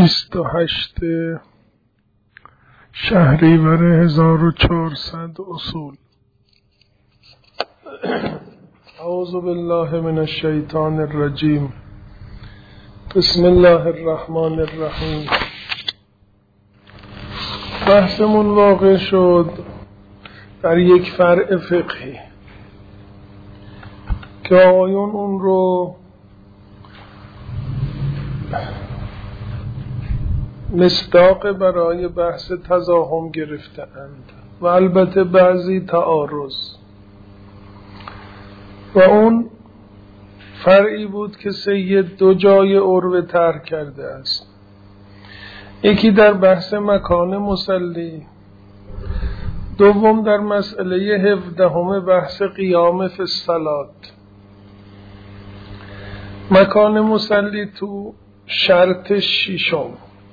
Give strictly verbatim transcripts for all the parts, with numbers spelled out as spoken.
بیست و هشت شهریور هزار و چهارصد اصول. اعوذ بالله من الشیطان الرجیم. بسم الله الرحمن الرحیم. بحثمون واقع شد در یک فرع فقهی که آقایون اون رو مصداق برای بحث تزاحم گرفتند و البته بعضی تعارض، و اون فرعی بود که سید دو جای عرو ترک کرده است. یکی در بحث مکان مصلی، دوم در مسئله هفدهم بحث قیام فی الصلاة. مکان مصلی تو شرط ششم.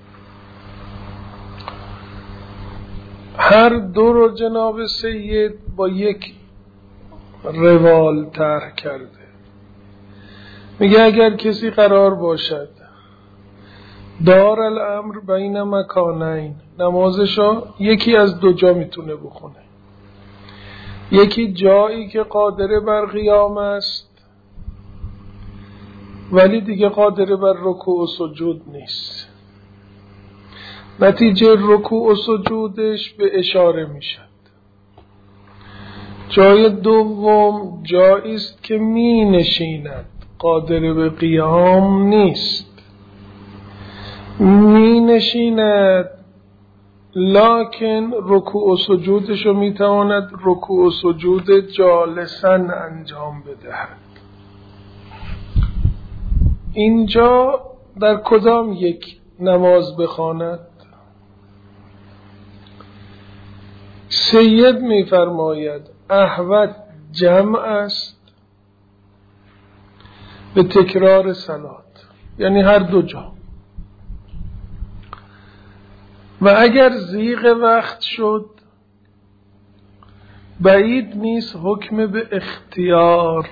هر دو رو جناب سید با یک روال طرح کرده. میگه اگر کسی قرار باشد دار الامر بین مکانین، نمازشو یکی از دو جا میتونه بخونه. یکی جایی که قادر بر قیام است ولی دیگه قادر بر رکوع و سجود نیست، نتیجه رکوع و سجودش به اشاره میشد. جای دوم جایی است که می نشیند، قادر به قیام نیست، می نشیند لکن رکوع و سجودش رو می تواند رکوع و سجود جالسا انجام بدهد. اینجا در کدام یک نماز بخواند؟ سید می فرماید احوط جمع است به تکرار صلات، یعنی هر دو جا. و اگر زیغ وقت شد بعید نیست حکم به اختیار.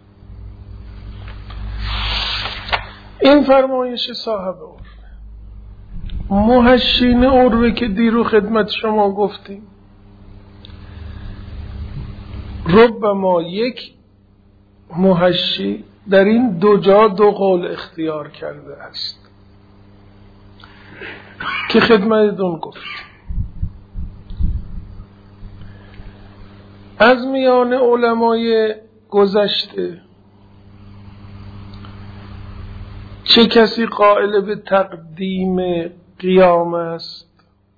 این فرمایش صاحب عرف. محشین عرفه که دیرو خدمت شما گفتیم ربما یک محشی در این دو جا دو قول اختیار کرده است که خدمتتون گفت. از میان علمای گذشته چه کسی قائل به تقدیم قیام است؟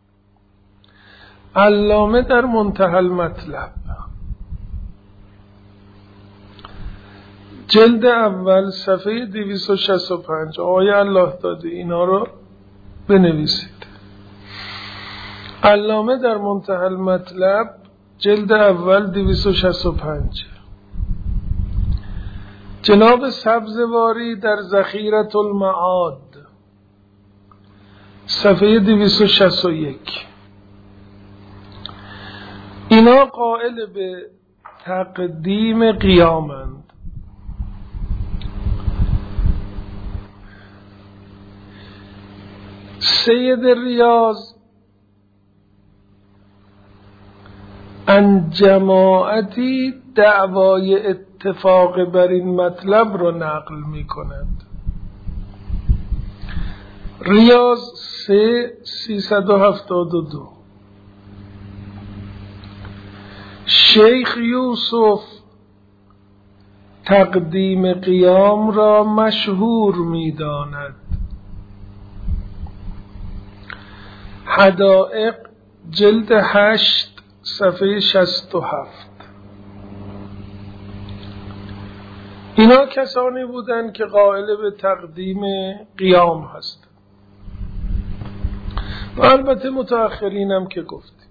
علامه در منتهی المطلب جلد اول صفحه دویست و شصت و پنج، آقای الله داده اینا رو بنویسید. علامه در منتهی المطلب جلد اول دویست و شصت و پنج. جناب سبزواری در ذخیرة المعاد صفحه دویست و شصت و یک. اینا قائل به تقدیم قیامند. سید ریاض ان جماعتی دعوای اتفاق بر این مطلب رو نقل می کند. ریاض سه سیصد و هفتاد و دو. شیخ یوسف تقدیم قیام را مشهور می داند. حدائق جلد هشت صفحه شصت و هفت. اینا کسانی بودند که قائل به تقدیم قیام هستند. و البته متأخرین هم که گفتیم.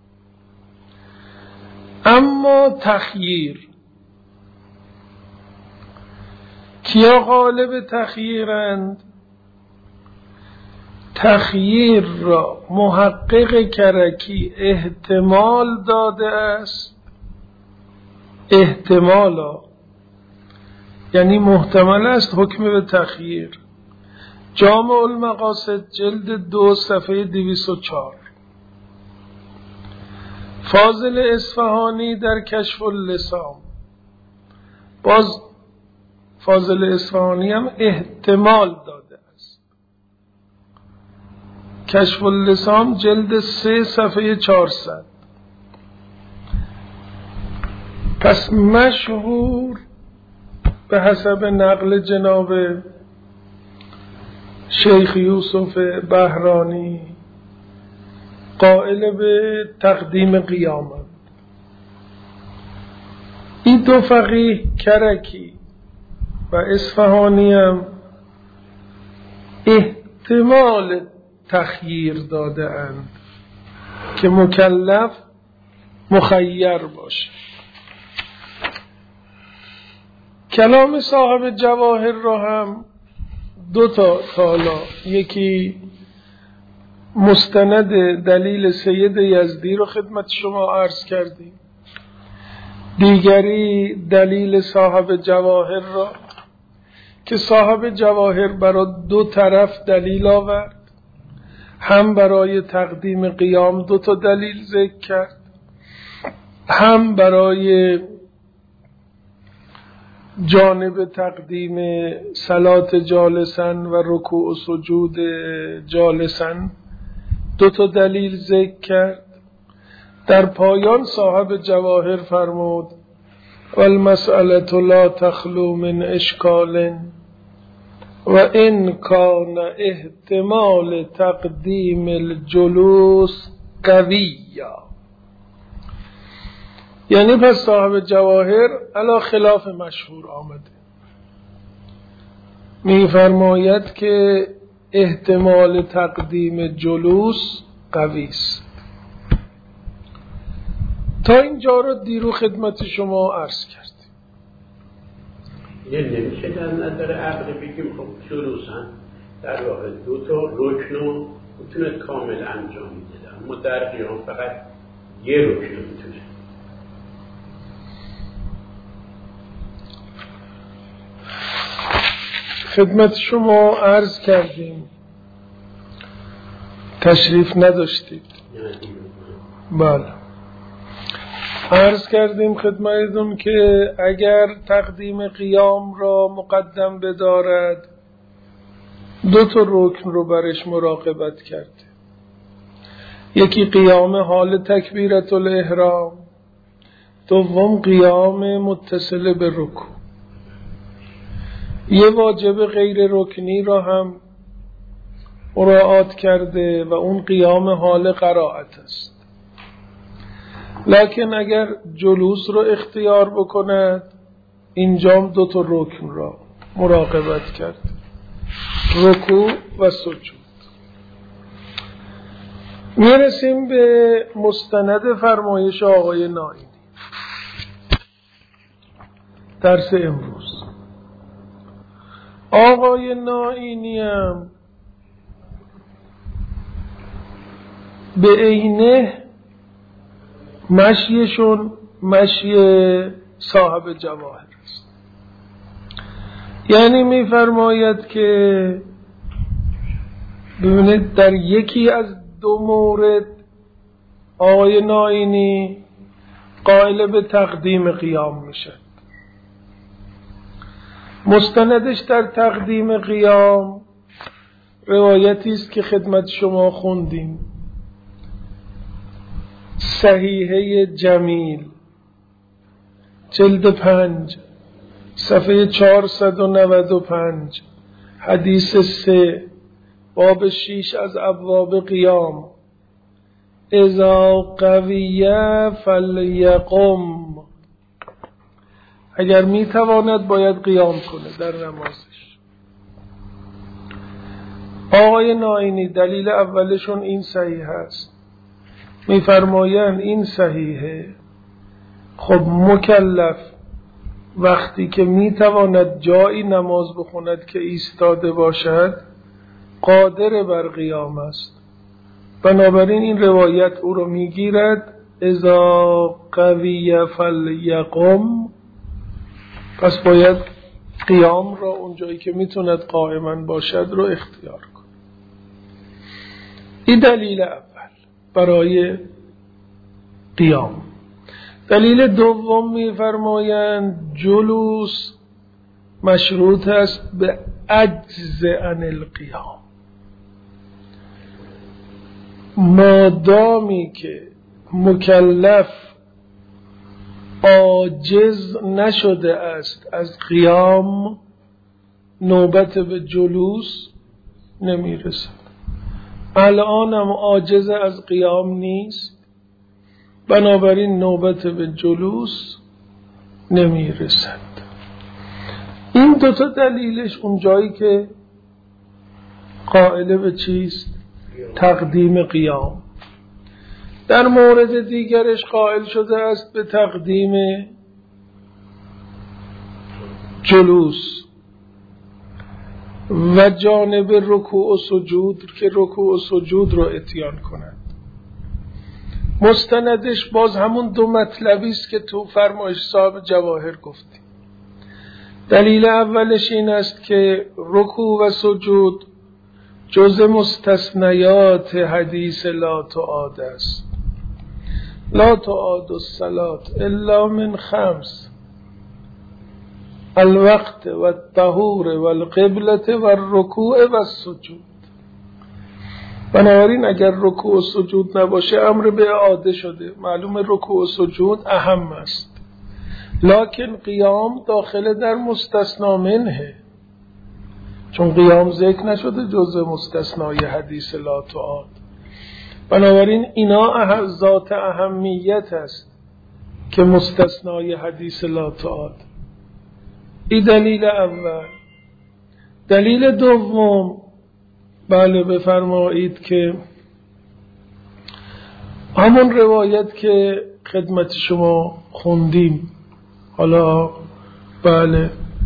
اما تخییر، کیا قائل به تخییرند؟ تخییر را محقق کرکی احتمال داده است. احتمالا یعنی محتمل است حکم به تخییر، جامع المقاصد جلد دو صفحه دویست و چهار. فاضل اصفهانی در کشف اللسان، باز فاضل اصفهانی هم احتمال داده است. کشف اللسان جلد سه صفحه چهارصد. پس مشهور به حسب نقل جناب شیخ یوسف بهرانی قائل به تقدیم قیامت. این دو فقیه کرکی و اصفهانی هم احتمال تخییر داده اند که مکلف مخیر باشه. کلام صاحب جواهر را هم دو تا تالا، یکی مستند دلیل سید یزدی رو خدمت شما عرض کردیم، دیگری دلیل صاحب جواهر را که صاحب جواهر برای دو طرف دلیل آورد، هم برای تقدیم قیام دو تا دلیل ذکر کرد، هم برای جانب تقدیم صلات جالسن و رکوع و سجود جالسن دو تا دلیل ذکر کرد. در پایان صاحب جواهر فرمود والمسألة لا تخلو من اشکال و ان کان احتمال تقدیم الجلوس قویا. یعنی پس صاحب جواهر علی خلاف مشهور آمده، می فرماید که احتمال تقدیم جلوس قوی است. تا اینجا رو دیرو خدمت شما عرض کردیم. یه نمیشه در نظر عقل بگیم خب جلوسن در واقع دو تا رکن رو میتونه کامل انجام میده، اما در قیام فقط یه رکن میتونه. خدمت شما عرض کردیم، تشریف نداشتید. بله، عرض کردیم خدمتتون که اگر تقدیم قیام را مقدم بدارد دو تا رکن رو برش مراقبت کرده، یکی قیام حال تکبیرت الاحرام، دوم قیام متصل به رکوع. یه واجب غیر رکنی را هم مراعات کرده و اون قیام حال قرائت است. لکن اگر جلوس رو اختیار بکند اینجام دو تا رکن را مراقبت کرد، رکوع و سجود. میرسیم به مستند فرمایش آقای نائینی درس امروز. آقای نائینی هم به عینه مشیشون مشی صاحب جواهر است. یعنی میفرماید که ببینید در یکی از دو مورد آقای نائینی قائل به تقدیم قیام میشه. مستندش در تقدیم قیام روایتی است که خدمت شما خوندیم، صحیحه جمیل جلد پنج صفحه چهارصد و نود و پنج حدیث سه باب شیش از ابواب قیام. اذا قویه فلیقم، اگر میتواند باید قیام کنه در نمازش. آقای نائینی دلیل اولشون این صحیح است، میفرمایند این صحیحه خب مکلف وقتی که میتواند جایی نماز بخوند که ایستاده باشد قادر بر قیام است، بنابراین این روایت او رو میگیرد اذا قوی فلیقم، پس باید قیام را اونجایی که میتوند قائما باشد رو اختیار کن. این دلیل اول برای قیام. دلیل دوم میفرمایند جلوس مشروط است به عجز عن القیام. مادامی که مکلف عاجز نشده است از قیام، نوبت به جلوس نمیرسد. الان هم عاجز از قیام نیست، بنابراین نوبت به جلوس نمیرسد. این دوتا دلیلش اون جایی که قائل به چیست؟ تقدیم قیام. در مورد دیگرش قائل شده است به تقدیم جلوس و جانب رکوع و سجود که رکوع و سجود رو اتیان کند. مستندش باز همون دو مطلبی است که تو فرمایش صاحب جواهر گفتیم. دلیل اولش این است که رکوع و سجود جز مستثنیات حدیث لا تعاد است. لا تعاد الصلاة الا من خمس: الوقت و الطهور و القبلة و الرکوع و السجود. بنابراین اگر رکوع و سجود نباشه امر به اعاده شده. معلوم رکوع و سجود اهم است، لکن قیام داخل در مستثنا منه، چون قیام ذکر نشده جزء مستثنای حدیث لا تعاد. بنابراین اینا ذات اهمیت است که مستثنای حدیث لا تعاد. این دلیل اول. دلیل دوم، بله بفرمایید که همون روایت که خدمت شما خوندیم، حالا بله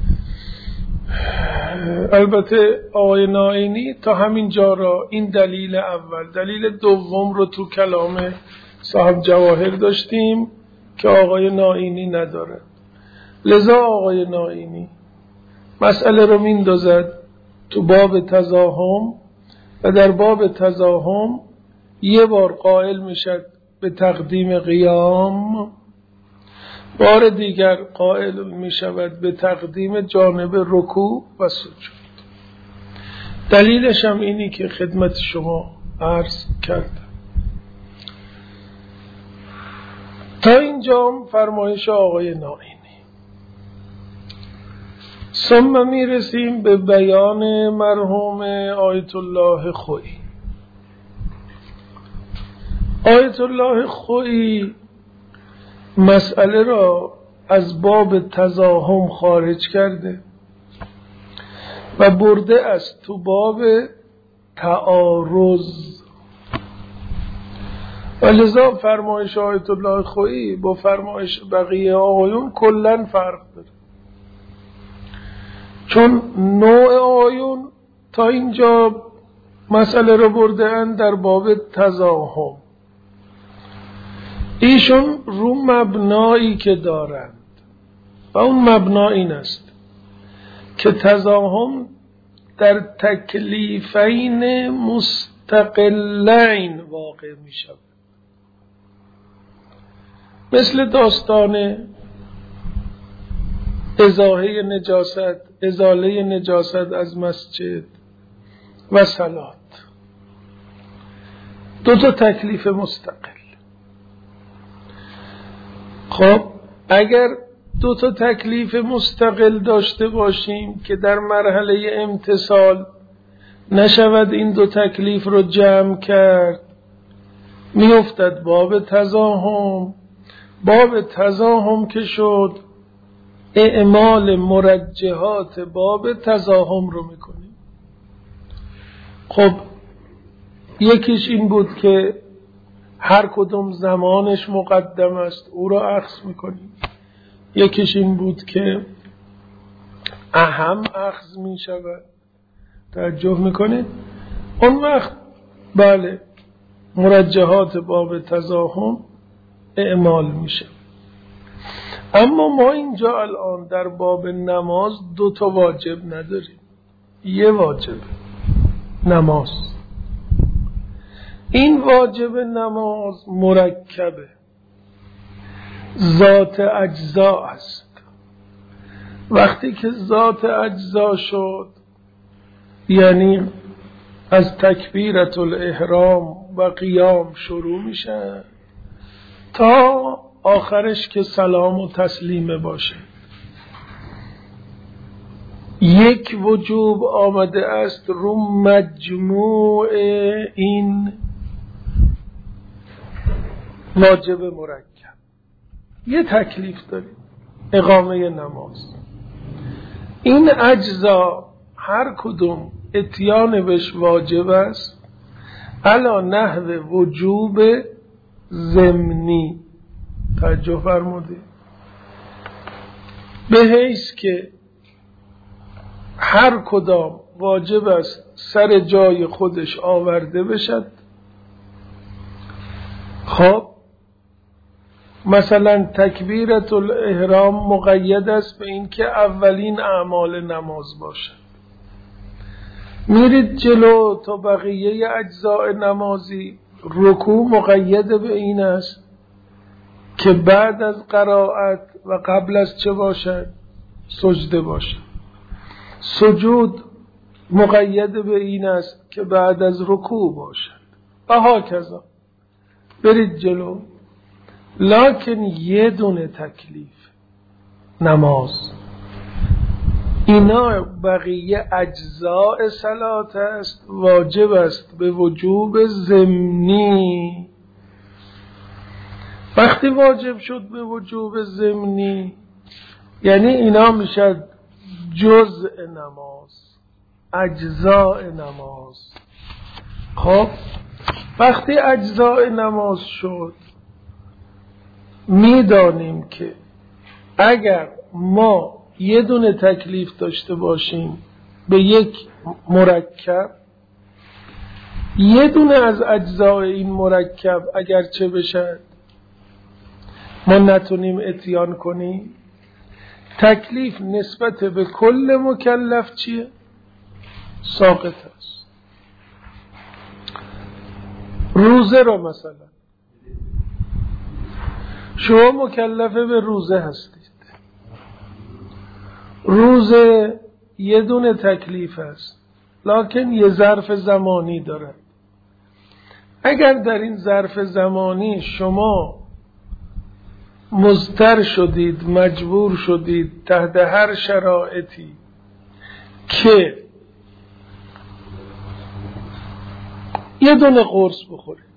البته آقای نائینی تا همین جا را این دلیل اول. دلیل دوم رو تو کلام صاحب جواهر داشتیم که آقای نائینی نداره. لذا آقای نائینی مسئله رو میندازد تو باب تزاحم و در باب تزاحم یه بار قائل میشد به تقدیم قیام، بار دیگر قائل می شود به تقدیم جانب رکوع و سجود. دلیلش هم اینی که خدمت شما عرض کردم. تا اینجا فرمایش آقای نائینی. ثم می رسیم به بیان مرحوم آیت الله خویی. آیت الله خویی مسئله را از باب تزاحم خارج کرده و برده است تو باب تعارض. و لذا فرمایش آیت الله خویی با فرمایش بقیه آقایون کلن فرق داره، چون نوع آقایون تا اینجا مسئله را برده اند در باب تزاحم. ایشون رو مبنایی که دارند و اون مبنا این است که تزاحم در تکلیفین مستقلین واقع می شود، مثل داستان ازاله نجاست ازاله نجاست از مسجد و صلات. دو تا تکلیف مستقل. خب اگر دو تا تکلیف مستقل داشته باشیم که در مرحله امتثال نشود این دو تکلیف رو جمع کرد، میافتد باب تزاحم. باب تزاحم که شد اعمال مرجحات باب تزاحم رو میکنیم. خب یکیش این بود که هر کدوم زمانش مقدم است، او را اخذ میکنیم. یکیش این بود که اهم اخذ میشود. توجه میکنید؟ اون وقت بله مرجحات باب تزاحم اعمال میشه. اما ما اینجا الان در باب نماز دو تا واجب نداریم، یه واجب نماز. این واجب نماز مرکبه، ذات اجزا است. وقتی که ذات اجزا شد یعنی از تکبیرت الاحرام و قیام شروع میشه تا آخرش که سلام و تسلیمه باشه. یک وجوب آمده است رو مجموع این واجب مرکب. یه تکلیف داریم، اقامه نماز. این اجزا هر کدوم اتیان بهش واجب است علا نحو وجوب ضمنی. توجه فرمودید؟ به حیث که هر کدام واجب است سر جای خودش آورده بشد. خب مثلا تکبیرت الاحرام مقید است به این که اولین اعمال نماز باشد. میرید جلو تا بقیه اجزاء نمازی، رکوع مقید به این است که بعد از قرائت و قبل از چه باشد؟ سجده باشد. سجود مقید به این است که بعد از رکوع باشد و هاکذا. برید جلو. لکن یه دونه تکلیف نماز، اینا بقیه اجزاء صلات است، واجب است به وجوب ضمنی. وقتی واجب شد به وجوب ضمنی یعنی اینا میشد جزء نماز، اجزاء نماز. خب وقتی اجزاء نماز شد میدانیم که اگر ما یه دونه تکلیف داشته باشیم به یک مرکب، یه دونه از اجزاء این مرکب اگر چه بشد ما نتونیم اتیان کنیم، تکلیف نسبت به کل مکلف چیه؟ ساقط است. روزه رو مثلا شما مکلفه به روزه هستید، روزه یه دونه تکلیف است لکن یه ظرف زمانی داره. اگر در این ظرف زمانی شما مضطر شدید، مجبور شدید تحت هر شرایطی که یه دونه قرص بخورید،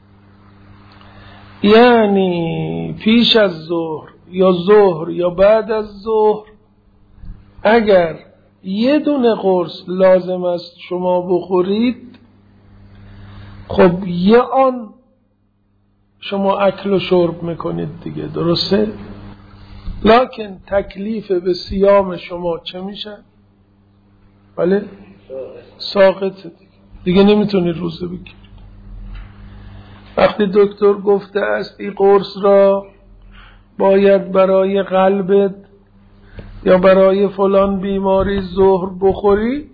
یعنی پیش از ظهر یا ظهر یا بعد از ظهر اگر یه دونه قرص لازم است شما بخورید، خب یه آن شما اکل و شرب میکنید دیگه، درسته؟ لکن تکلیف به صیام شما چه میشه؟ بله؟ ساقطه دیگه، دیگه نمیتونید روزه بگیرید. وقتی دکتر گفته است این قرص را باید برای قلبت یا برای فلان بیماری ظهر بخوری،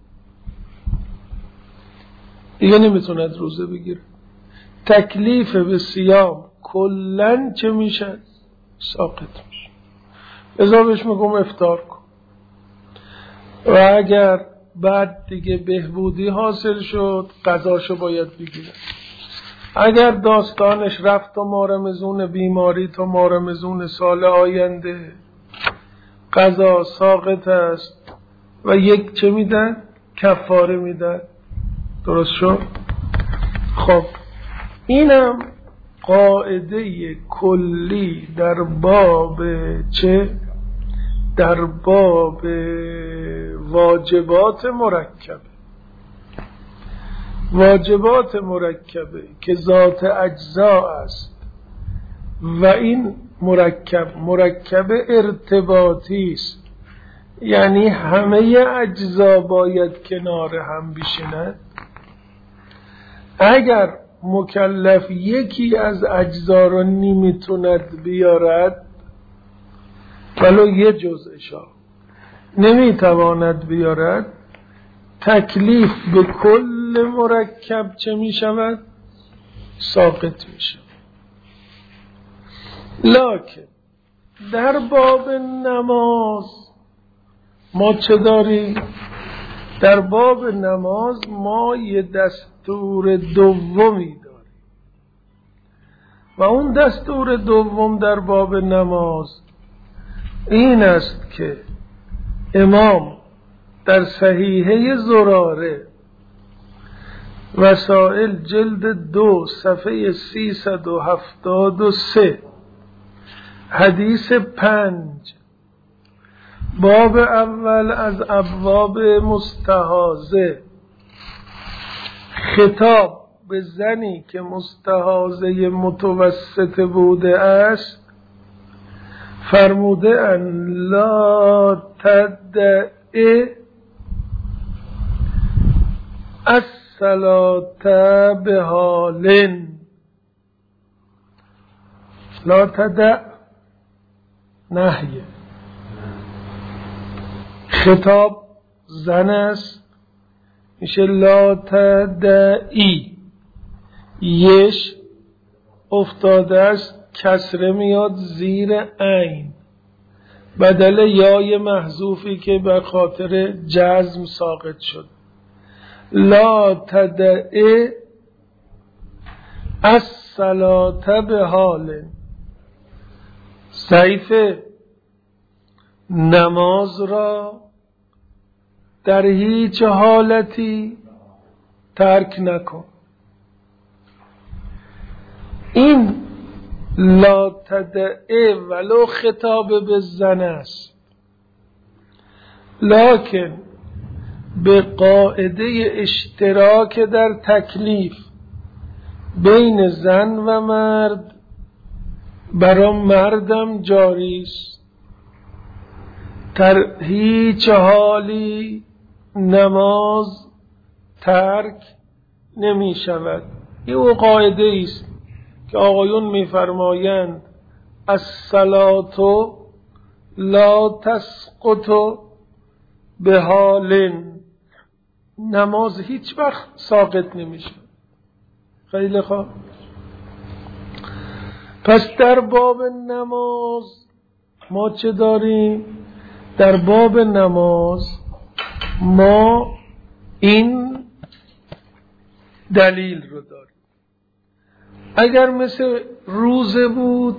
دیگه نمیتوند روزه بگیره. تکلیف به صیام کلن چه میشه؟ ساقط میشه. ازا بهش میگم افطار کن و اگر بعد دیگه بهبودی حاصل شد قضاشو باید بگیره. اگر داستانش رفت و مارمزون بیماری تا مارمزون سال آینده، قضا ساقط است و یک چه میدن؟ کفاره میدن. درست شد؟ خب اینم قاعده کلی در باب چه؟ در باب واجبات مرکبه. واجبات مرکبه که ذات اجزا است و این مرکب مرکب ارتباطی است، یعنی همه اجزا باید کنار هم بشینند. اگر مکلف یکی از اجزا را نمیتوند بیارد، ولو یه جزءشا نمیتواند بیارد، تکلیف به کل مرکب چه می شود؟ ساقط می شود. لکن در باب نماز ما چه داریم؟ در باب نماز ما یه دستور دومی داریم و اون دستور دوم در باب نماز این است که امام در صحیحه زراره وسائل جلد دو صفحه سیصد و هفتاد و سه حدیث پنج باب اول از ابواب مستحاضه خطاب به زنی که مستحاضه متوسط بوده است فرموده ان لا تدعی الصلاة بحال، لا تدع نهیه، خطاب زن است میشه لا تدعی، یش افتاده است کسره میاد زیر عین بدل یای محذوفی که به خاطر جزم ساقط شد. لا تدعی الصلاة بحال، ضعیف نماز را در هیچ حالتی ترک نکن. این لا تدعی ولو خطاب به زن است، لکن به قاعده اشتراک در تکلیف بین زن و مرد برای مردم جاری است. در هیچ حالی نماز ترک نمی شود. این قاعده است که آقایون می فرمایند الصلاة لا تسقط بحال، نماز هیچ وقت ساقط نمیشه. خیلی خوب، پس در باب نماز ما چه داریم؟ در باب نماز ما این دلیل رو داریم. اگر مثل روزه بود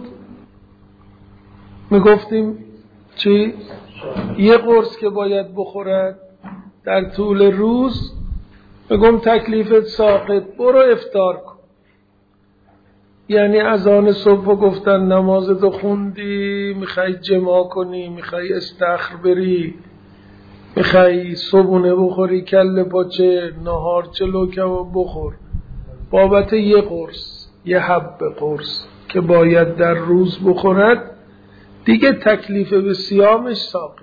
میگفتیم چی؟ یه قرص که باید بخورد در طول روز، بگم تکلیفت ساقط، برو افطار کن. یعنی اذان صبح گفتن نمازتو خوندی، میخوای جماع کنی، میخوای استخر بری، میخوای صبحونه بخوری کله پاچه، نهار چلو کباب بخور، بابت یه قرص، یه حب قرص که باید در روز بخورد، دیگه تکلیف به صیامش ساقط.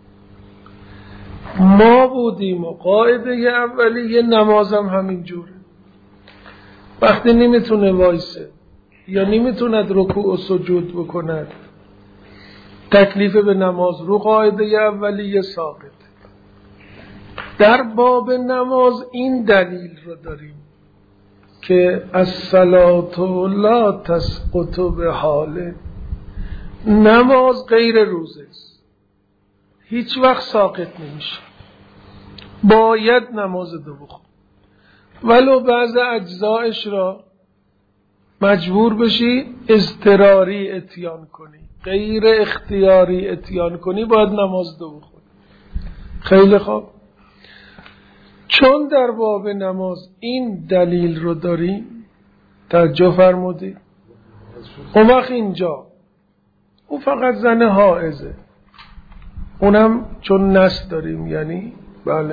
ما بودیم و قاعده اولیه نمازم همین جوره. وقتی نمیتونه وایسه یا نمیتوند رکوع و سجود بکند، تکلیف به نماز رو قاعده اولیه ساقط. در باب نماز این دلیل رو داریم که الصلاة لا تسقط بحال، نماز غیر روزه است، هیچ وقت ساقط نمیشه، باید نماز دو بخون، ولو بعض اجزایش را مجبور بشی اضطراری اتیان کنی، غیر اختیاری اتیان کنی، باید نماز دو بخون. خیلی خوب، چون در باب نماز این دلیل رو داریم، توجه فرمودید، اون وقت اینجا اون فقط زن حائزه، اونم چون نس داریم، یعنی بله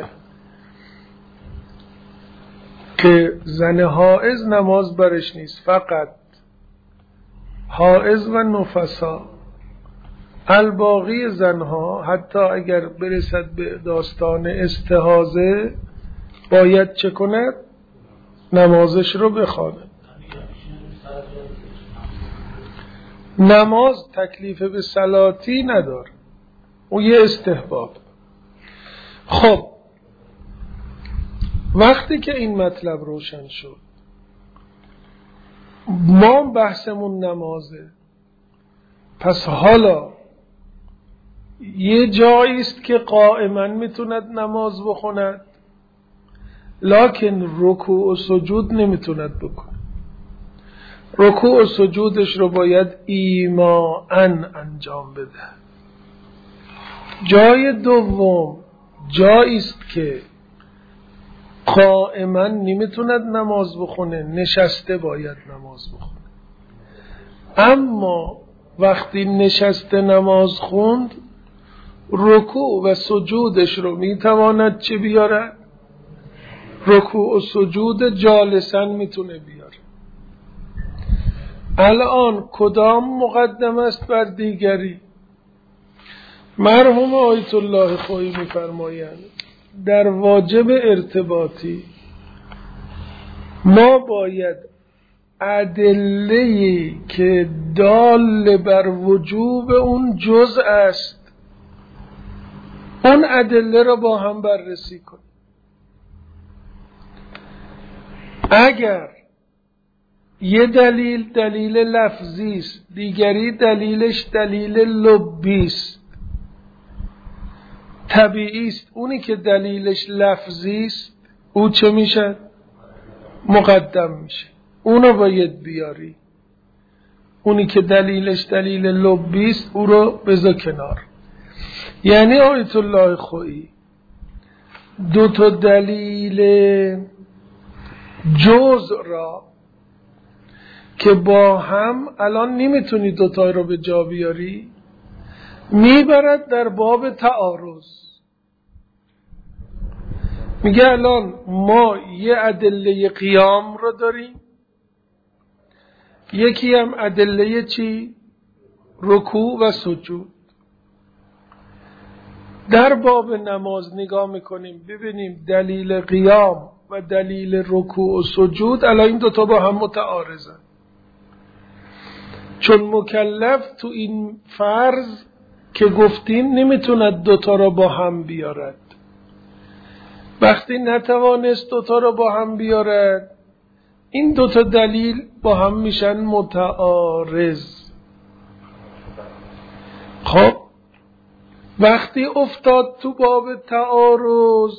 که زن حائز نماز برش نیست، فقط حائز و نفسا. الباقی زنها حتی اگر برسد به داستان استحاضه باید چه کند؟ نمازش رو بخواند. نماز تکلیف به صلاتی نداره، اون یه استحباب. خب وقتی که این مطلب روشن شد، ما بحثمون نمازه، پس حالا یه جایی است که قائما میتوند نماز بخوند لکن رکوع و سجود نمیتوند بکنه. رکوع و سجودش رو باید ایماءً انجام بده. جای دوم جایی است که قائما نمیتوند نماز بخونه، نشسته باید نماز بخونه. اما وقتی نشسته نماز خوند، رکوع و سجودش رو میتواند چه بیاره؟ رکوع و سجود جالسا میتونه بیاره. الان کدام مقدم است بر دیگری؟ مرحوم آیت الله خویی میفرمایند در واجب ارتباطی ما باید ادله‌ای که دال بر وجوب اون جزء است، اون ادله را با هم بررسی کنیم. اگر یه دلیل دلیل لفظی است، دیگری دلیلش دلیل لبی است، طبیعی است اونی که دلیلش لفظی است او چه میشه؟ مقدم میشه، اونو باید بیاری. اونی که دلیلش دلیل لبی است او رو بذار کنار. یعنی آیت الله خویی دو تا دلیل جزء را که با هم الان نمیتونی دوتا رو به جا بیاری، میبرد در باب تعارض. میگه الان ما یه ادله قیام رو داریم، یکی هم ادله چی؟ رکوع و سجود. در باب نماز نگاه میکنیم ببینیم دلیل قیام و دلیل رکوع و سجود الان این دوتا با هم متعارضن، چون مکلف تو این فرض که گفتیم نمیتوند دوتا را با هم بیارد. وقتی نتوانست دوتا را با هم بیارد، این دوتا دلیل با هم میشن متعارض. خب وقتی افتاد تو باب تعارض،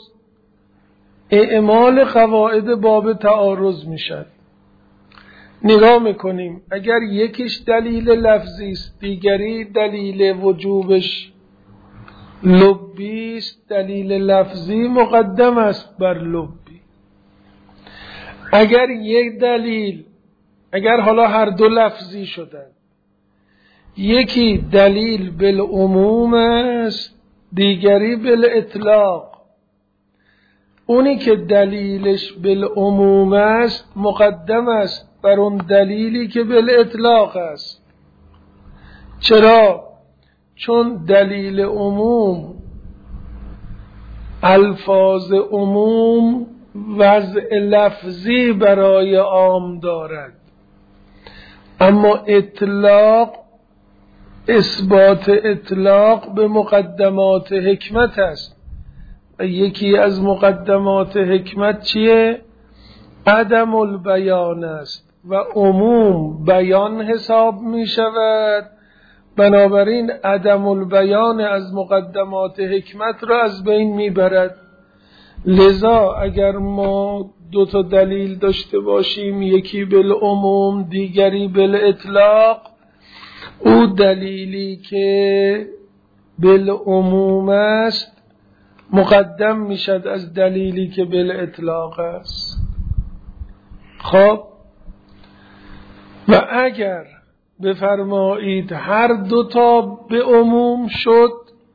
اعمال قواعد باب تعارض میشد. نگاه میکنیم اگر یکیش دلیل لفظی است، دیگری دلیل وجوبش لبی است، دلیل لفظی مقدم است بر لبی. اگر یک دلیل، اگر حالا هر دو لفظی شدن، یکی دلیل بالعموم است، دیگری بالاطلاق، اونی که دلیلش بالعموم است مقدم است بر اون دلیلی که بالاطلاق است. چرا؟ چون دلیل عموم الفاظ عموم وضع لفظی برای عام دارد، اما اطلاق اثبات اطلاق به مقدمات حکمت است و یکی از مقدمات حکمت چیه؟ عدم البیان است و عموم بیان حساب می شود. بنابراین عدم البیان از مقدمات حکمت را از بین می برد. لذا اگر ما دو تا دلیل داشته باشیم، یکی بالعموم دیگری بالاطلاق، او دلیلی که بالعموم است مقدم میشد از دلیلی که بالاطلاق است. خب و اگر بفرمایید هر دوتا به عموم شد،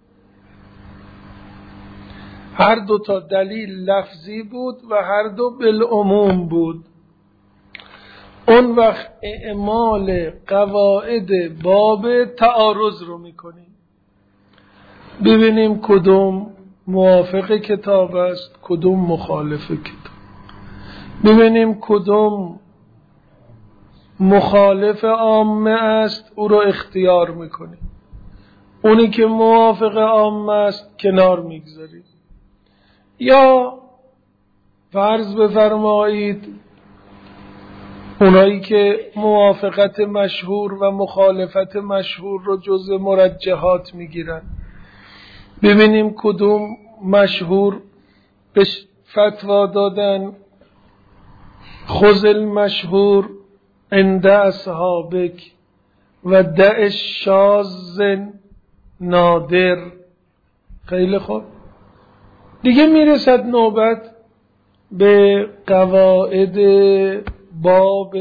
هر دوتا دلیل لفظی بود و هر دو بالعموم بود، اون وقت اعمال قواعد باب تعارض رو میکنیم، ببینیم کدوم موافق کتاب است کدوم مخالف کتاب، ببینیم کدوم مخالف عامه است او را اختیار میکنی، اونی که موافق عامه است کنار میگذاری. یا فرض بفرمایید اونایی که موافقت مشهور و مخالفت مشهور رو جزء مرجحات میگیرن، ببینیم کدوم مشهور به فتوا دادن خذ المشهور عند اصحابک و دع شاذ نادر. خیلی خوب، دیگه میرسد نوبت به قواعد باب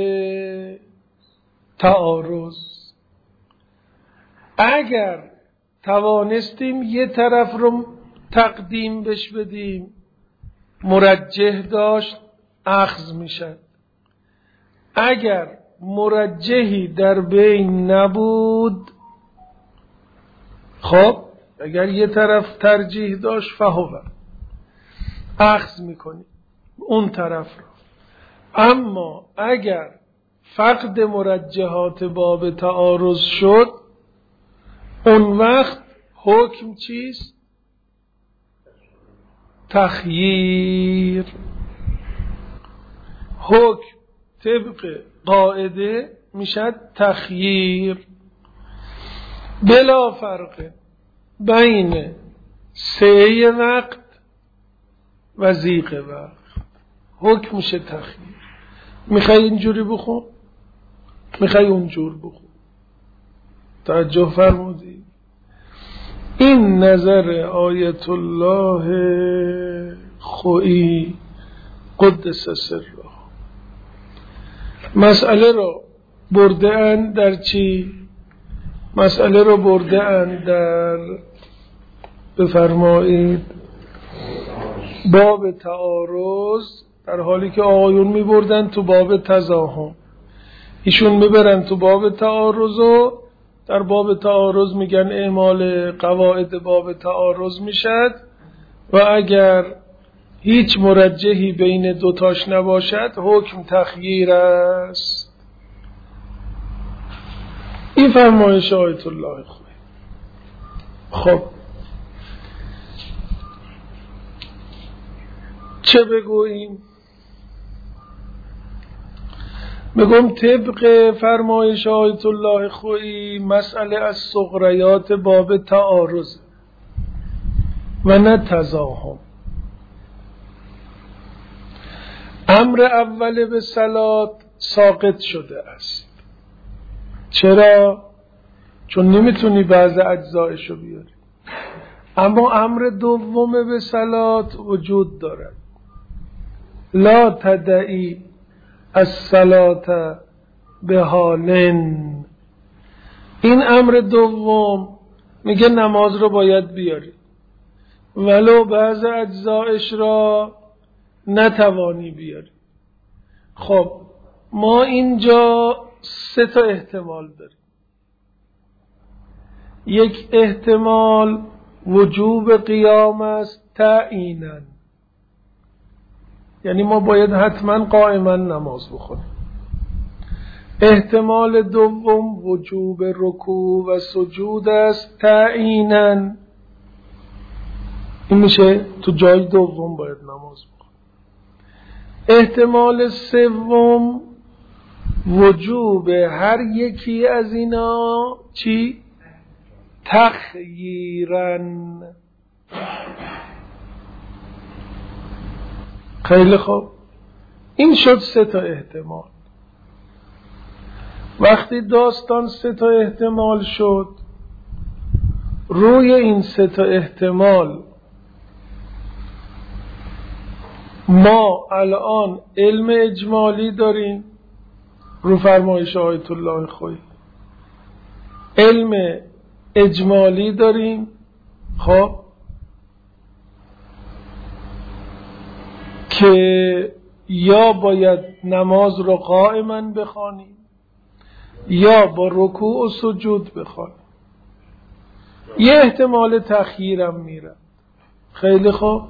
تعارض. اگر توانستیم یه طرف رو تقدیم بش بدیم مرجح داشت اخذ میشد. اگر مرجحی در بین نبود، خب اگر یه طرف ترجیح داشت فهو اخذ میکنی اون طرف رو. اما اگر فقد مرجحات باب تعارض شد، اون وقت حکم چیست؟ تخییر. حکم طبق قاعده میشد تخییر، بلا فرق بین سعی وقت و ضیق وقت. حکم میشه تخییر. میخوای اینجوری بخون، میخوای اونجور بخون. توجه فرمودی؟ این نظر آیت الله خویی قدس سره. مسئله رو برده اند در چی؟ مسئله رو برده اند در بفرمایید باب تعارض، در حالی که آقایون می بردن تو باب تزاحم، ایشون می برن تو باب تعارض و در باب تعارض میگن اعمال قواعد باب تعارض میشد و اگر هیچ مرجحی بین دوتاش نباشد حکم تخییر است. این فرمایش آیت الله خویی. خب چه بگوییم؟ بگم طبق فرمایش آیت الله خویی مسئله از صغریات باب تعارض و نه تزاحم. امر اول به صلات ساقط شده است. چرا؟ چون نمیتونی بعض اجزایشو بیاری. اما امر دوم به صلات وجود دارد. لا تدعی الصلاة به حالن. این امر دوم میگه نماز رو باید بیاری ولو بعض اجزایش را نتوانی بیاری. خب ما اینجا سه تا احتمال داریم. یک احتمال وجوب قیام است تعییناً، یعنی ما باید حتما قائما نماز بخونیم. احتمال دوم وجوب رکوع و سجود است تعییناً، این میشه تو جای دوم باید نماز بخونیم. احتمال سوم وجوب هر یکی از اینا چی؟ تخییراً. خیلی خوب، این شد سه تا احتمال. وقتی داستان سه تا احتمال شد، روی این سه تا احتمال ما الان علم اجمالی داریم رو فرمایش آیت الله خویی. علم اجمالی داریم خب که یا باید نماز رو قائما بخوانیم یا با رکوع و سجود بخوانیم. یه احتمال تخییرم میره. خیلی خوب،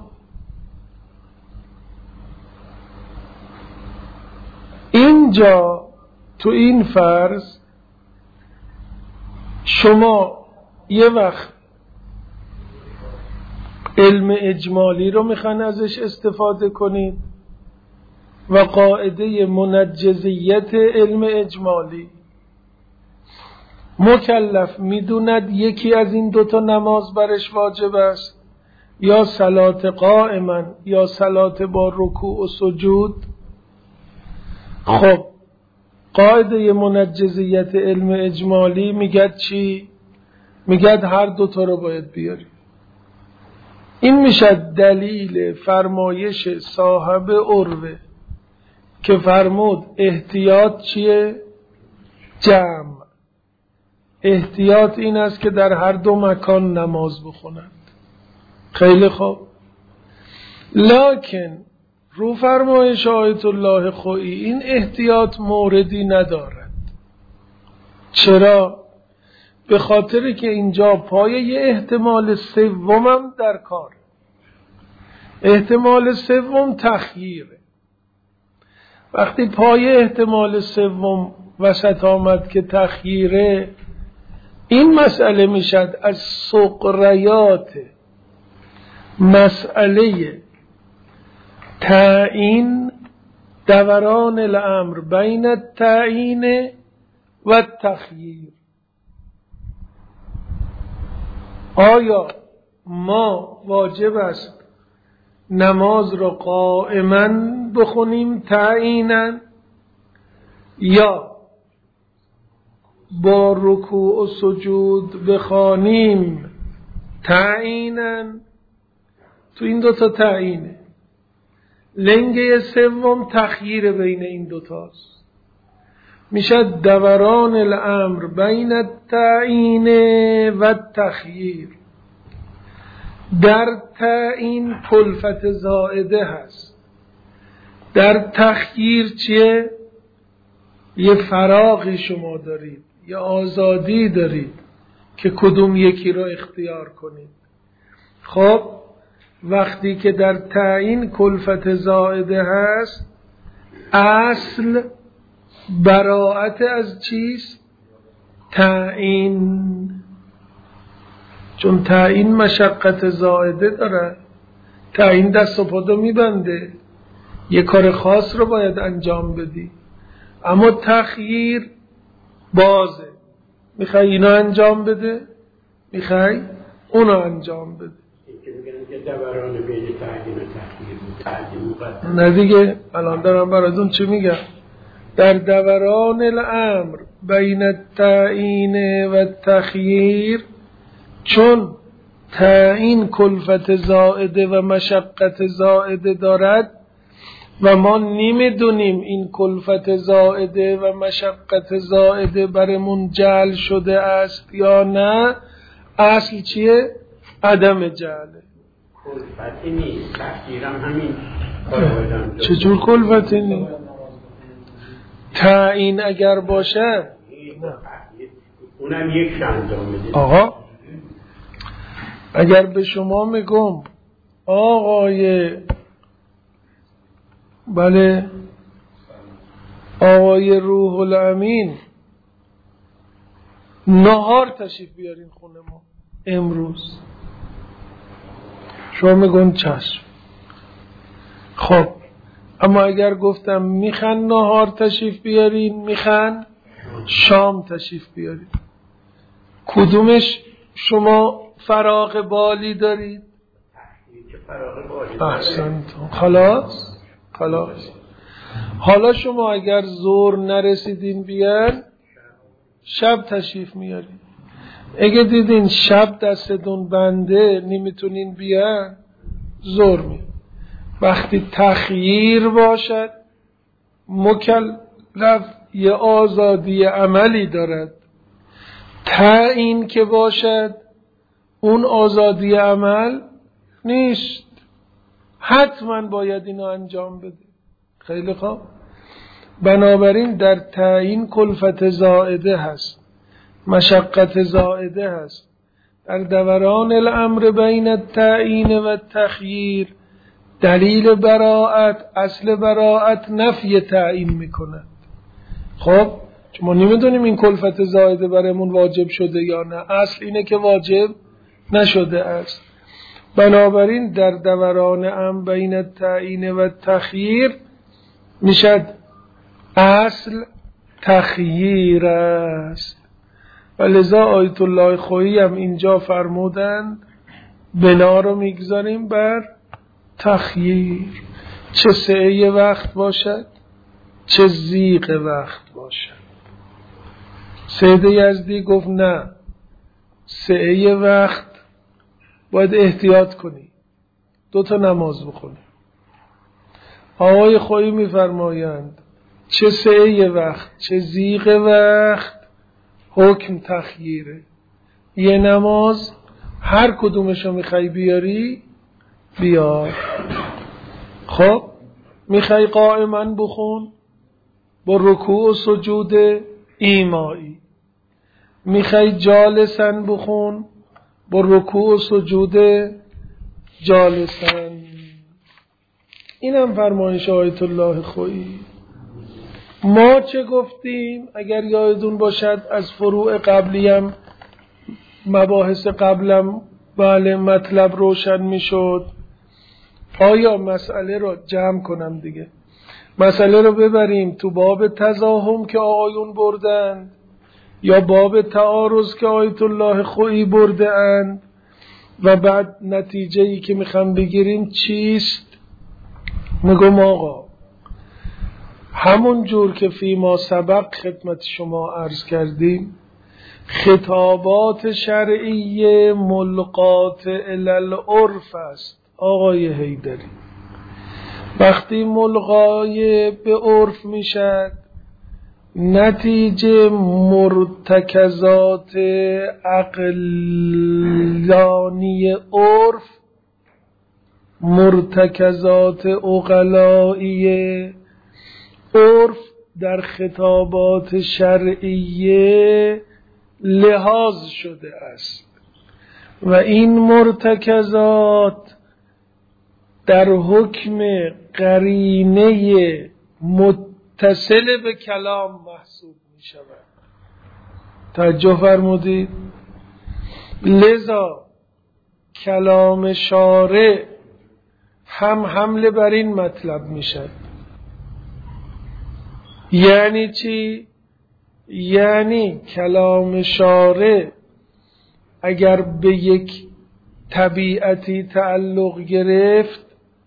اینجا تو این فرض شما یه وقت علم اجمالی رو میخوان ازش استفاده کنید و قاعده منجزیت علم اجمالی مکلف میدوند یکی از این دوتا نماز برش واجب است، یا صلات قائما یا صلات با رکوع و سجود. خب قاعده منجزیت علم اجمالی میگد چی؟ میگد هر دوتا رو باید بیاری. این میشه دلیل فرمایش صاحب عروه که فرمود احتیاط چیه؟ جمع. احتیاط این است که در هر دو مکان نماز بخونند. خیلی خوب، لکن رو فرمایش آیت الله خویی این احتیاط موردی ندارد. چرا؟ به خاطر که اینجا پایه یه احتمال سومم در کار. احتمال سوم تخییره. وقتی پایه احتمال سوم وسط آمد که تخییره، این مسئله میشد از سقریات مسئله تعیین دوران الامر بین التعیین و التخییر. آیا ما واجب است نماز را قائما بخونیم تعیینا یا با رکوع و سجود بخوانیم تعیینا؟ تو این دوتا تعیینه. لنگه سوم تخییر بین این دوتاست، میشه دوران الامر بین التعیین و التخییر. در تعیین کلفت زائده هست، در تخییر چیه؟ یه فراغی شما دارید، یه آزادی دارید که کدوم یکی رو اختیار کنید. خب وقتی که در تعیین کلفت زائده هست، اصل براءت از چیست؟ تعیین. چون تعیین مشقت زائده داره، تعیین دست و پا میبنده، یه کار خاص رو باید انجام بدی. اما تخییر بازه، میخوای اینو انجام بده، میخوای اونو انجام بده. نه دیگه، الان دارم براتون چی میگم. در دوران الامر بین التعیین و التخییر، چون تعیین کلفت زائده و مشقت زائده دارد و ما نمیدونیم این کلفت زائده و مشقت زائده برمون جعل شده است یا نه، اصل چیه؟ عدم جعله. کلفتی نیست، تخییرم همین. چجور کلفتی نیست؟ تعیین اگر باشه اونم یک انجام میده. آقا اگر به شما میگم آقای بله آقای روح الامین نهار تشریف بیارین خونه ما امروز، شما میگن چشم. خب اما اگر گفتم میخن نهار تشریف بیارین، میخن شام تشریف بیارین، کدومش شما فراغ بالی دارید؟ احسنتون. خلاص خلاص حالا شما اگر زور نرسیدین بیان، شب تشریف میارین. اگه دیدین شب دستتون بنده نمیتونین بیان، زور می. وقتی تخییر باشد، مکلف یه آزادی عملی دارد. تعیین که باشد، اون آزادی عمل نیست، حتما باید اینو انجام بده. خیلی خوب. بنابراین در تعیین کلفت زائده هست، مشقت زائده هست. در دوران الامر بین التعیین و التخییر دلیل براءت، اصل براءت نفی تعیین میکند. خب چون ما نمیدونیم این کلفت زائده برامون واجب شده یا نه. اصل اینه که واجب نشده است. بنابراین در دوران ام بین التعیین و تخییر میشد اصل تخییر است. و لذا آیت الله خویی هم اینجا فرمودند بنا رو میگذاریم بر تخییر، چه سعه وقت باشد چه زیغ وقت باشد. سید یزدی گفت نه، سعه وقت باید احتیاط کنی، دو تا نماز بخونی. آقای خویی میفرمایند چه سعه وقت چه زیغ وقت حکم تخییره. یه نماز هر کدومشو میخوای بیاری بیار. خب میخوای قائما بخون با رکوع و سجود ایمایی، میخوای جالسا بخون با رکوع و سجود جالسا. اینم فرمایش آیت الله خویی. ما چه گفتیم؟ اگر یادتون باشد از فروع قبلیم مباحث قبلم بله مطلب روشن میشد. آیا مسئله رو جمع کنم دیگه، مسئله رو ببریم تو باب تزاحم که آقایون بردن یا باب تعارض که آیت الله خویی برده اند و بعد نتیجه ای که میخوام بگیریم چیست؟ میگم آقا همون جور که فی ما سبق خدمت شما عرض کردیم، خطابات شرعیه ملقات الالعرف است. آقای حیدری وقتی ملقای به عرف میشد، نتیجه مرتکزات عقلانی عرف، مرتکزات عقلایی عرف در خطابات شرعیه لحاظ شده است و این مرتکزات در حکم قرینه متصل به کلام محسوب می شود. توجه فرمودید؟ لذا کلام شارع هم حمله بر این مطلب می شود. یعنی چی؟ یعنی کلام شارع اگر به یک طبیعتی تعلق گرفت،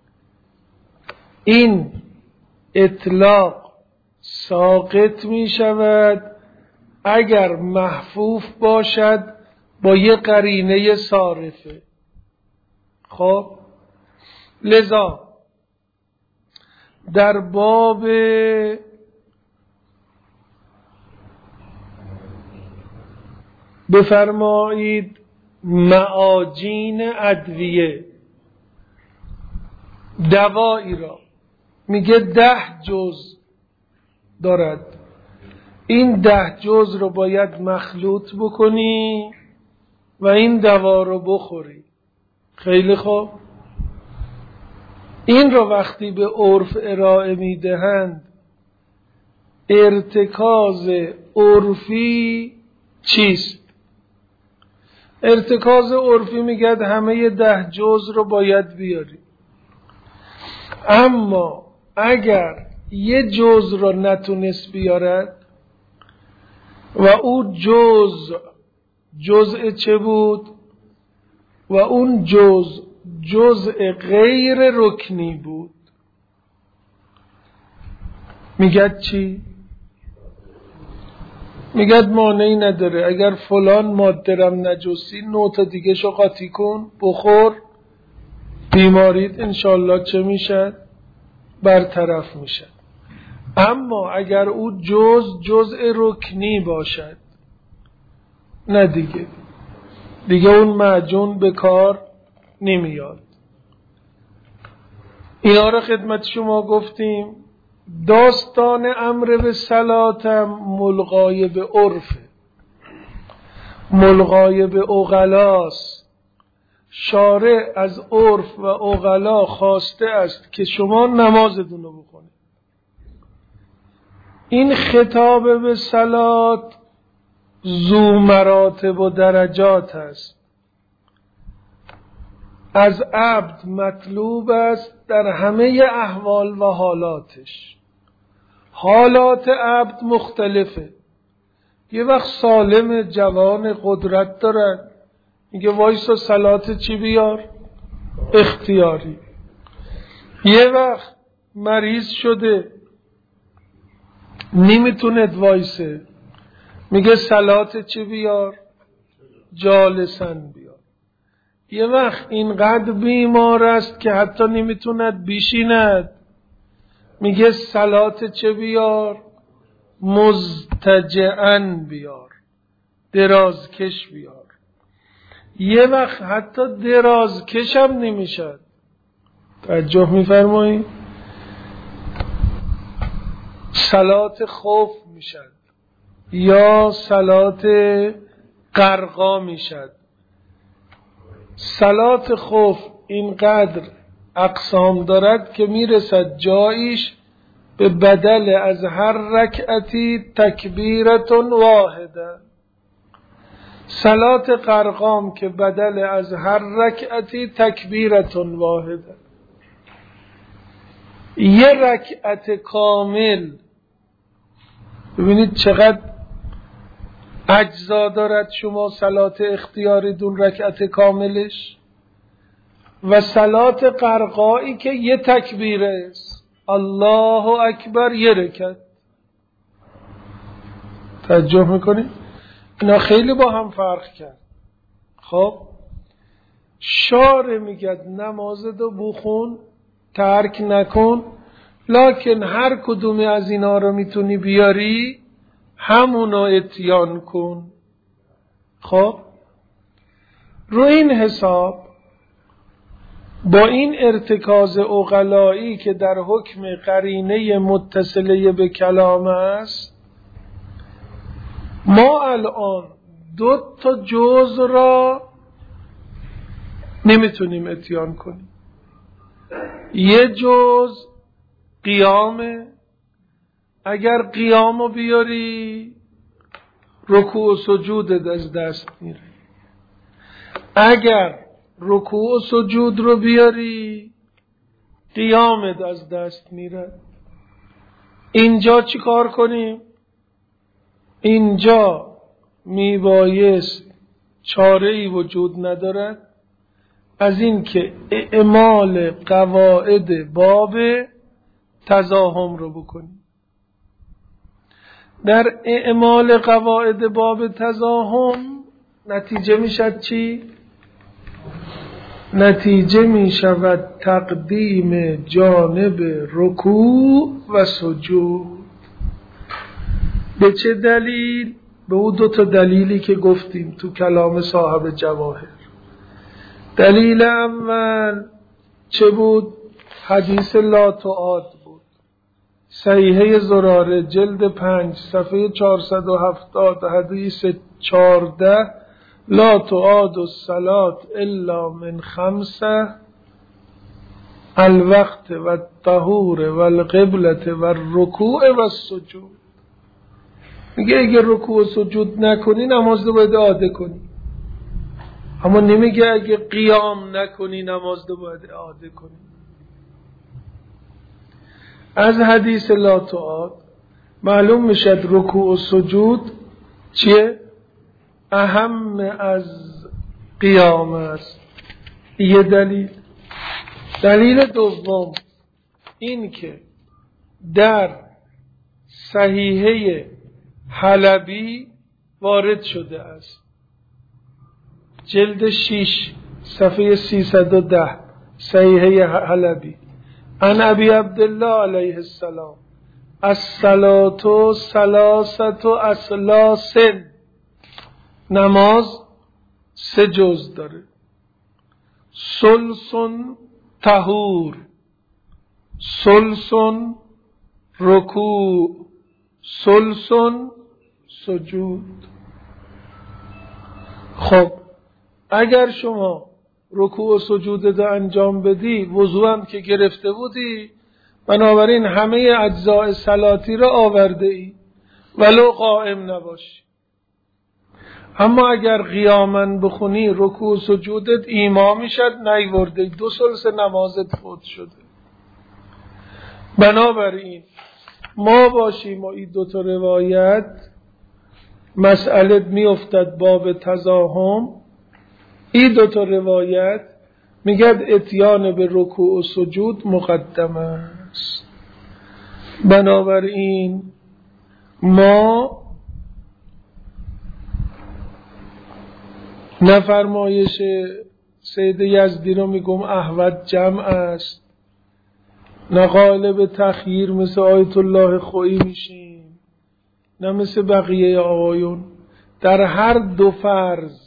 این اطلاق ساقط می شود اگر محفوف باشد با یک قرینه صارفه. خب لذا در باب بفرمایید معاجین ادویه، دوایی را میگه ده جز دارد، این ده جز رو باید مخلوط بکنی و این دوا رو بخوری. خیلی خوب، این رو وقتی به عرف ارائه میدهند، ارتکاز عرفی چیست؟ ارتکاز عرفی میگه همه ده جز رو باید بیاری، اما اگر یه جز رو نتونست بیارد و او جز جزء چه بود؟ و اون جز جزء غیر رکنی بود، میگه چی؟ میگه مانعی نداره، اگر فلان ماده رم نجسی نوع تا دیگه شو قاطی کن بخور، بیماریت انشالله چه میشه؟ برطرف میشه. اما اگر او جز جزء رکنی باشد، نه دیگه دیگه اون معجون به کار نمیاد. اینا رو خدمت شما گفتیم. داستان امر به صلاتم ملغای به عرفه، ملغای به عقلاست. شارع از عرف و عقلا خواسته است که شما نمازتون رو بخونید. این خطاب به صلات ذو مراتب و درجات است. از عبد مطلوب است در همه احوال و حالاتش. حالات عبد مختلفه. یه وقت سالم جوان قدرت دارن، میگه وایسا صلات چی بیار؟ اختیاری. یه وقت مریض شده نمیتونه وایسه، میگه صلات چی بیار؟ جالسن بیار. یه وقت اینقدر بیمار است که حتی نمیتوند بیشیند، میگه صلات چه بیار؟ مضطجعن بیار، درازکش بیار. یه وقت حتی درازکش هم نمیشد. توجه میفرمایید؟ صلات خوف میشد یا صلات قرقا میشد. صلات خوف اینقدر اقسام دارد که میرسد جایش به بدل از هر رکعتی تکبیرت واحده. صلات قرقام که بدل از هر رکعتی تکبیرت واحده. یه رکعت کامل، ببینید چقدر اجزا دارد شما صلات اختیاری دون رکعت کاملش، و صلات قرقایی که یه تکبیره است، الله اکبر یه رکعت. توجه میکنید؟ اینا خیلی با هم فرق کرد. خب شاره میگد نمازتو بخون، ترک نکن، لکن هر کدومی از اینا رو میتونی بیاری همونو اتیان کن. خب رو این حساب با این ارتکاز عقلایی که در حکم قرینه متصله به کلام است، ما الان دو تا جز را نمیتونیم اتیان کنیم. یه جز قیامه، اگر قیامو بیاری رکوع و سجودت از دست میره. اگر رکوع و سجود رو بیاری قیامت از دست میره. اینجا چی کار کنیم؟ اینجا میبایست چاره‌ای وجود ندارد از این که اعمال قواعد باب تزاحم رو بکنیم. در اعمال قواعد باب تزاحم نتیجه میشد چی؟ نتیجه میشود تقدیم جانب رکوع و سجود. به چه دلیل؟ به اون دو تا دلیلی که گفتیم تو کلام صاحب جواهر. دلیل اول چه بود؟ حدیث لا تعاد بود، صحیحه زراره جلد پنج صفحه چهارصد و هفتاد، حدیث چارده: لا تعاد الصلاة الا من خمسه: الوقت و الطهور و القبلة و الرکوع و السجود. میگه اگه رکوع و سجود نکنی نماز رو باید اعاده کنی، اما نمیگه اگه قیام نکنی نماز رو باید اعاده کنی. از حدیث لا تعاد معلوم میشد رکوع و سجود چیه؟ اهم از قیام است. یه دلیل. دلیل دوم این که در صحیحه حلبی وارد شده است، جلد شش صفحه سیصد و ده، صحیحه حلبی: عن ابی عبدالله علیه السلام الصلاة ثلاثة اثلاث. نماز سه جز داره: ثلث طهور، ثلث رکوع، ثلث سجود. خب اگر شما رکوع و سجود رو انجام بدی، وضو هم که گرفته بودی، بنابراین همه اجزاء صلاتی را آورده ای ولو قائم نباشی. اما اگر قیامن بخونی رکوع و سجودت ایما میشد، نیورده دو ثلث نمازت فوت شده. بنابراین ما باشیم و این دوتا روایت مسئله میافتد باب تزاحم. این دوتا روایت میگد اتیان به رکوع و سجود مقدم است. بنابراین ما نفرمایش سید یزدی رو میگم احوت جمع است، نه غالب تخییر مثل آیت الله خویی میشیم، نه مثل بقیه آقایون. در هر دو فرض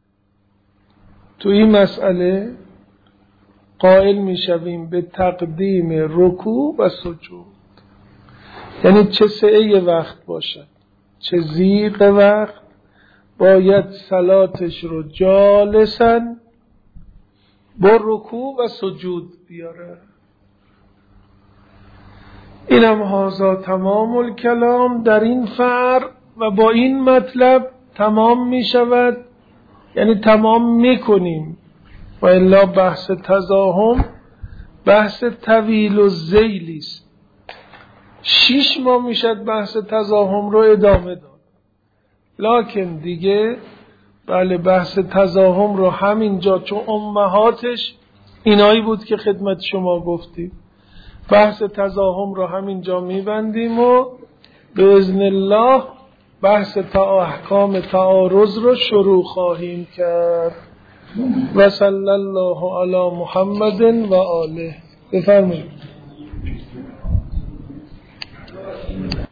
تو این مسئله قائل میشویم به تقدیم رکوع و سجود، یعنی چه سعه وقت باشد چه ضیق وقت باید صلاتش رو جالساً با رکوع و سجود بیاره. اینم هازا تمام الکلام در این فرع و با این مطلب تمام می شود، یعنی تمام می کنیم. و الا بحث تزاحم بحث طویل و ذیلی است. شیش ماه میشد بحث تزاحم رو ادامه داد، لکن دیگه بله بحث تزاحم رو همینجا، چون امهاتش اینایی بود که خدمت شما گفتیم، بحث تزاحم رو همینجا میبندیم و به اذن الله بحث تا احکام تعارض رو شروع خواهیم کرد. و صلی الله علی محمد و آله. بفرمایید.